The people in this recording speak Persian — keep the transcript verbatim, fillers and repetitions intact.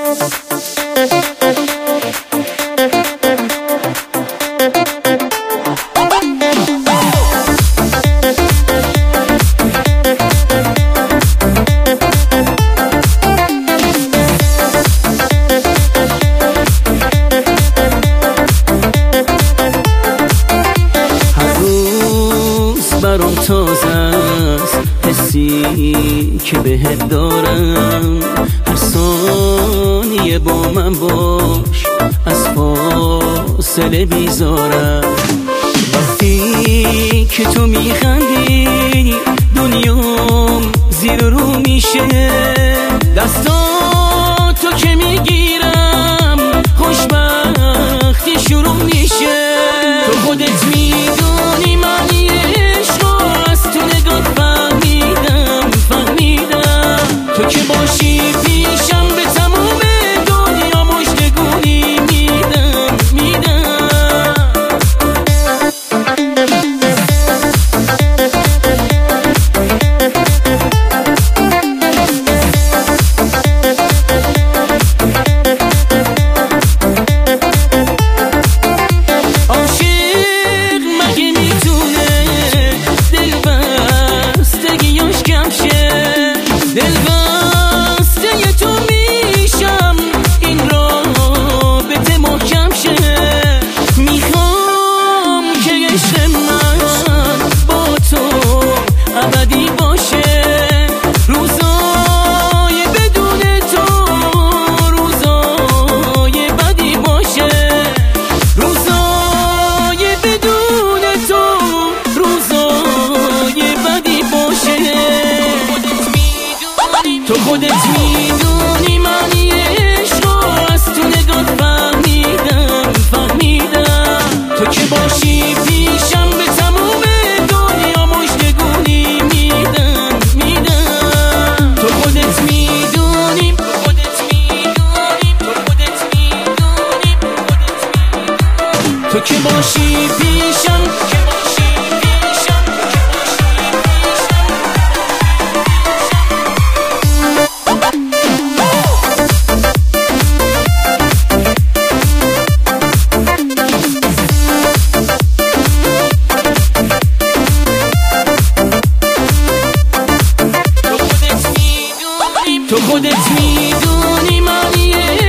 برام تازه است حسی که بهت دارم، هر ثانیه با من باش، از فاصله بیزارم. وقتی که تو میخندی دنیام زیر رو میشه، دستاتو که میگیرم خوشبختی شروع میشه. تو خودت میدونی من تو که باشی پیشم به تموم دنیا مژدگونی میدم میدم. عاشق مگه میتونه دل بستگیاش کم شه؟ دل ابدی باشه، روزای بدون تو روزای بدی باشه، روزای بدون تو روزای بدی باشه. تو خودت میدونی من عشق از تو نگات فهمیدم فهمیدم. تو که باشی پیشم به تموم دنیا مژدگونی میدم میدم. تو خودت میدونی تو خودت میدونی تو خودت میدونی تو که باشی پیشم تو خودت میدونی من